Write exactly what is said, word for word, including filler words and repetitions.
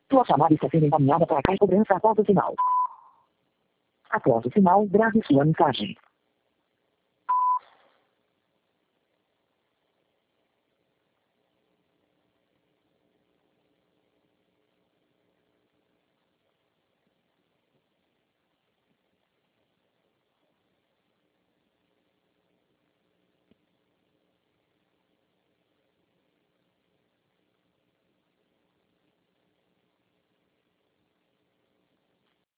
Sua chamada está sendo encaminhada para a caixa de cobrança após o sinal. Após o sinal, grave sua mensagem.